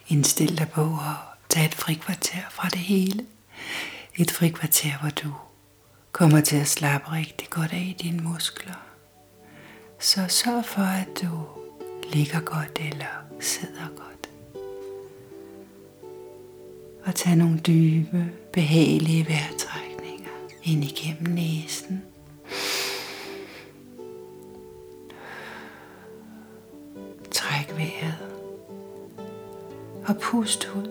Indstil dig på at tage et frikvarter fra det hele. Et frikvarter, hvor du kommer til at slappe rigtig godt af i dine muskler. Så sørg for, at du ligger godt eller sidder godt. Og tag nogle dybe, behagelige vejrtrækninger ind igennem næsen. Træk vejret og pust ud.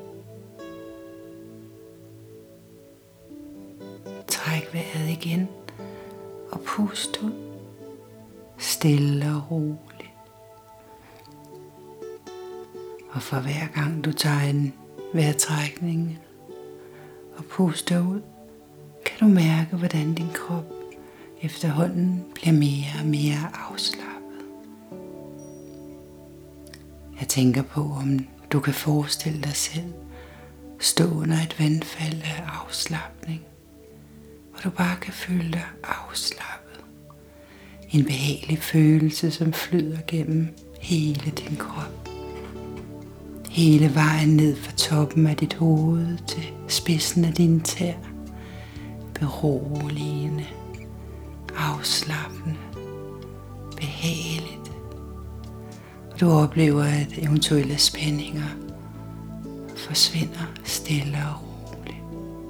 Træk vejret igen og pust ud. Stille og roligt. Og for hver gang du tager en vejrtrækning og puster ud, kan du mærke, hvordan din krop efterhånden bliver mere og mere afslappet. Jeg tænker på, om du kan forestille dig selv stå under et vandfald af afslapning, hvor du bare kan føle dig afslappet. En behagelig følelse, som flyder gennem hele din krop. Hele vejen ned fra toppen af dit hoved til spidsen af dine tæer. Beroligende, afslappende, behageligt. Og du oplever, at eventuelle spændinger forsvinder stille og roligt.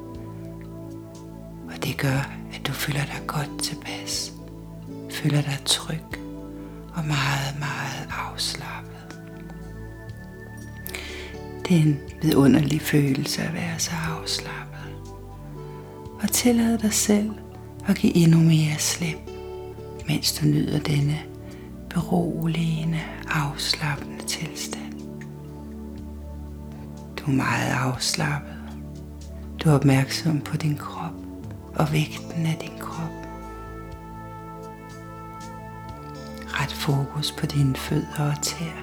Og det gør, at du føler dig godt tilpas. Føler dig tryg og meget, meget afslappet. Det er en vidunderlig følelse at være så afslappet. Og tillad dig selv at give endnu mere slip, mens du nyder denne beroligende, afslappende tilstand. Du er meget afslappet. Du er opmærksom på din krop og vægten af din krop. Ret fokus på dine fødder og tæer.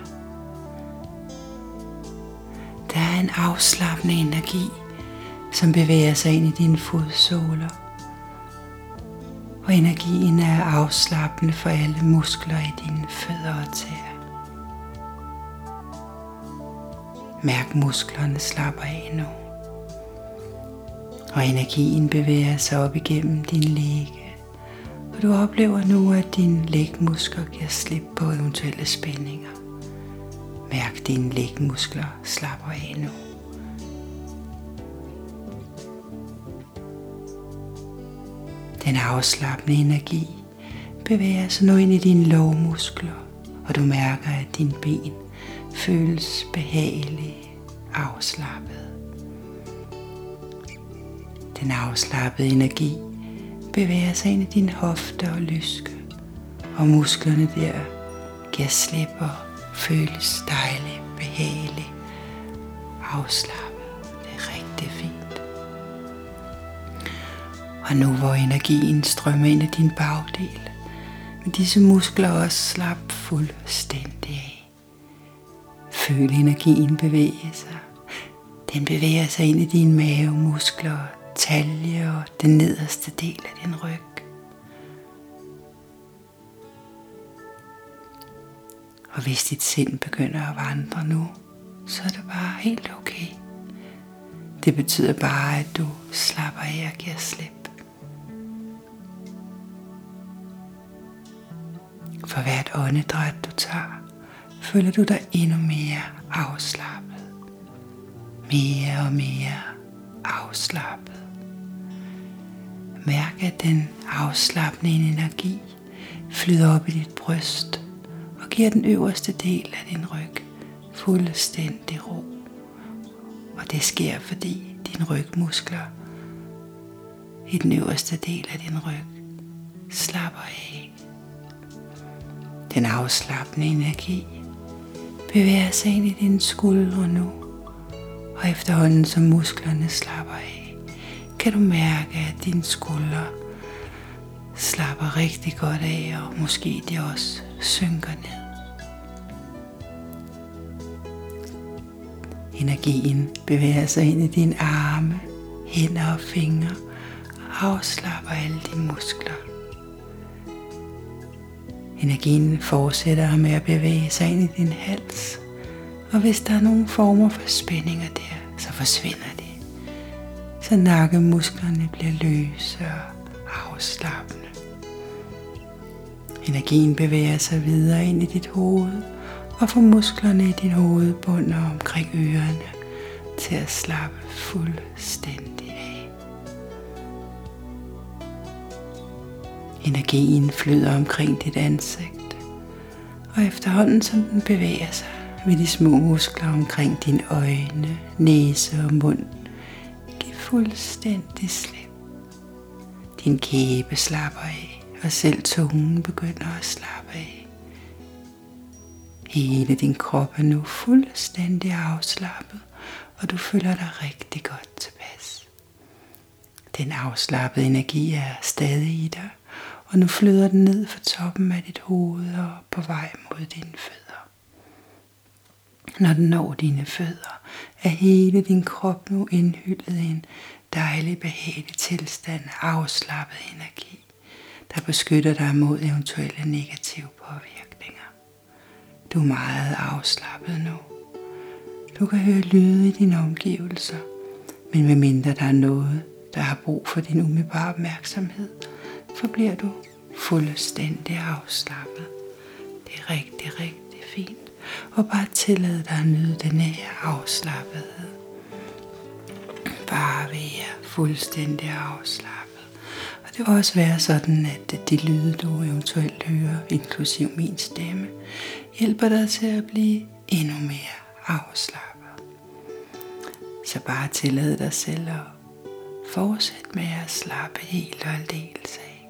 Der er en afslappende energi, som bevæger sig ind i dine fodsåler. Og energien er afslappende for alle muskler i dine fødder og tæer. Mærk musklerne slapper af nu. Og energien bevæger sig op igennem din læge. Og du oplever nu, at dine lægmuskler giver slip på eventuelle spændinger. Mærk dine lægmuskler slapper af nu. Den afslappende energi bevæger sig nu ind i dine lårmuskler, og du mærker, at dine ben føles behagelige, afslappede. Den afslappede energi bevæger sig ind i dine hofter og lyske, og musklerne der giver slip og føles dejligt, behageligt, afslappet. Det er rigtig fint. Og nu hvor energien strømmer ind i din bagdel, vil disse muskler også slappe fuldstændig af. Føl energien bevæge sig. Den bevæger sig ind i dine mavemuskler, talje og den nederste del af din ryg. Og hvis dit sind begynder at vandre nu, så er det bare helt okay. Det betyder bare, at du slapper af og giver slip. For hvert åndedræt du tager, føler du dig endnu mere afslappet. Mere og mere afslappet. Mærk, at den afslappende energi flyder op i dit bryst og giver den øverste del af din ryg fuldstændig ro. Og det sker, fordi dine rygmuskler i den øverste del af din ryg slapper af. Den afslappende energi bevæger sig ind i dine skuldre nu, og efterhånden som musklerne slapper af, kan du mærke, at dine skuldre slapper rigtig godt af, og måske de også synker ned. Energien bevæger sig ind i dine arme, hænder og fingre og afslapper alle dine muskler. Energien fortsætter med at bevæge sig ind i din hals Og hvis der er nogle former for spændinger der, så forsvinder de. Så nakkemusklerne bliver løse og afslappende. Energien bevæger sig videre ind i dit hoved og får musklerne i din hovedbund og omkring ørerne til at slappe fuldstændig af. Energien flyder omkring dit ansigt, og efterhånden som den bevæger sig, vil de små muskler omkring dine øjne, næse og mund give fuldstændig slip. Din kæbe slapper af, og selv tungen begynder at slappe af. Hele din krop er nu fuldstændig afslappet, og du føler dig rigtig godt tilpas. Den afslappede energi er stadig i dig, og nu flyder den ned fra toppen af dit hoved og på vej mod dine fødder. Når den når dine fødder, er hele din krop nu indhyllet i en dejlig, behagelig tilstand af afslappet energi, der beskytter dig mod eventuelle negative påvirkninger. Du er meget afslappet nu. Du kan høre lyde i dine omgivelser, men medmindre der er noget, der har brug for din umiddelbare opmærksomhed, forbliver du fuldstændig afslappet. Det er rigtig, rigtig fint. Og bare tillad dig at nyde den her afslappethed. Bare være fuldstændig afslappet. Og det vil også være sådan, at de lyde, du eventuelt hører, inklusiv min stemme, hjælper dig til at blive endnu mere afslappet. Så bare tillad dig selv at fortsætte med at slappe helt og aldeles af.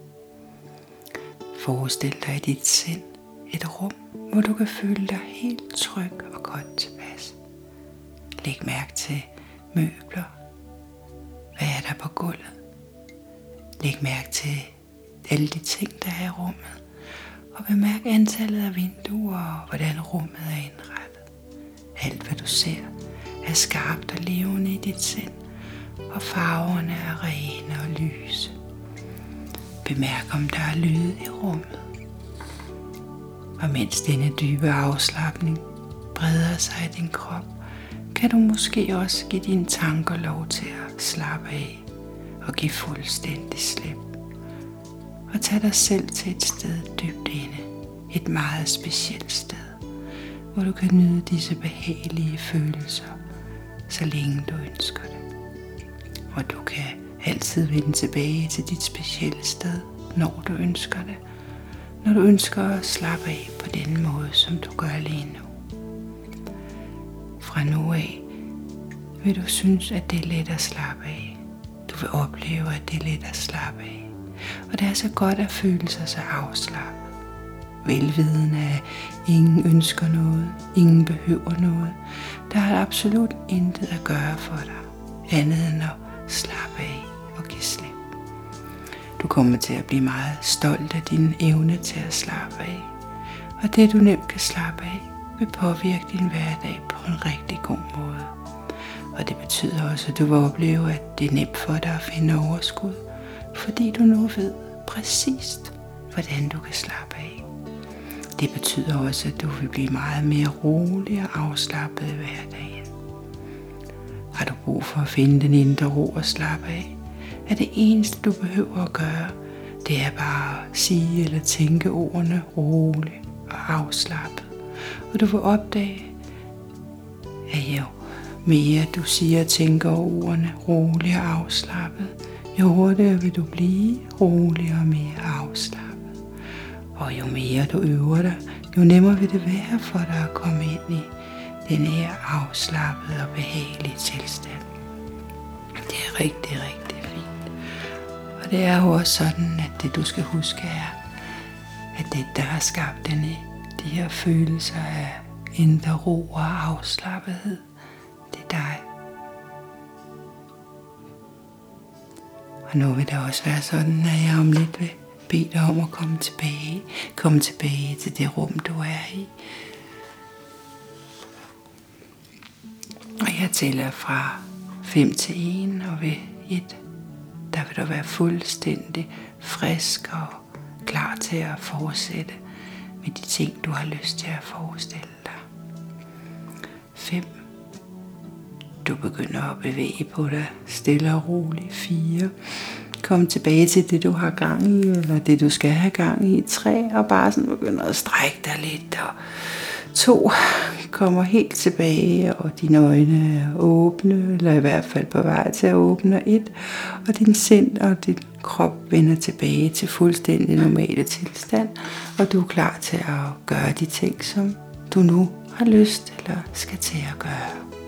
Forestil dig i dit sind et rum, hvor du kan føle dig helt tryg og godt tilpas. Læg mærke til møbler. Hvad er der på gulvet? Læg mærke til alle de ting, der er i rummet. Og bemærk antallet af vinduer og hvordan rummet er indrettet. Alt hvad du ser er skarpt og levende i dit sind, og farverne er rene og lyse. Bemærk om der er lyde i rummet. Og mens denne dybe afslapning breder sig i din krop, kan du måske også give dine tanker lov til at slappe af og give fuldstændig slip. Og tag dig selv til et sted dybt inde, et meget specielt sted, hvor du kan nyde disse behagelige følelser, så længe du ønsker det. Og du kan altid vende tilbage til dit specielle sted, når du ønsker det. Når du ønsker at slappe af på den måde, som du gør lige nu. Fra nu af vil du synes, at det er let at slappe af. Du vil opleve, at det er let at slappe af. Og det er så godt at føle sig så afslappet. Velvidende af, ingen ønsker noget, ingen behøver noget. Der er absolut intet at gøre for dig, andet end at slappe af og give slip. Du kommer til at blive meget stolt af din evne til at slappe af. Og det du nemt kan slappe af, vil påvirke din hverdag på en rigtig god måde. Og det betyder også, at du vil opleve, at det er nemt for dig at finde overskud, fordi du nu ved præcist, hvordan du kan slappe af. Det betyder også, at du vil blive meget mere rolig og afslappet i hverdagen. Har du brug for at finde den indre ro og slappe af, er det eneste du behøver at gøre, det er bare at sige eller tænke ordene roligt og afslappet. Og du vil opdage, at jo mere du siger og tænker ordene roligt og afslappet, jo hurtigere vil du blive roligere og mere afslappet. Og jo mere du øver dig, jo nemmere vil det være for dig at komme ind i den her afslappede og behagelige tilstand. Det er rigtig, rigtig fint. Og det er jo også sådan, at det du skal huske er, at det der har skabt de her følelser af indre ro og afslappethed, det er dig. Og nu vil det også være sådan, at jeg om lidt vil bede dig om at komme tilbage til det rum, du er i. Og jeg tæller fra 5 til 1, og ved 1, der vil du være fuldstændig frisk og klar til at fortsætte med de ting, du har lyst til at forestille dig. 5. Du begynder at bevæge på dig stille og roligt. 4. Kom tilbage til det, du har gang i, eller det, du skal have gang i. 3. Og bare sådan begynder at strække dig lidt. Og 2. Kommer helt tilbage, og dine øjne er åbne, eller i hvert fald på vej til at åbne. 1. Og din sind og din krop vender tilbage til fuldstændig normale tilstand, og du er klar til at gøre de ting, som du nu har lyst eller skal til at gøre.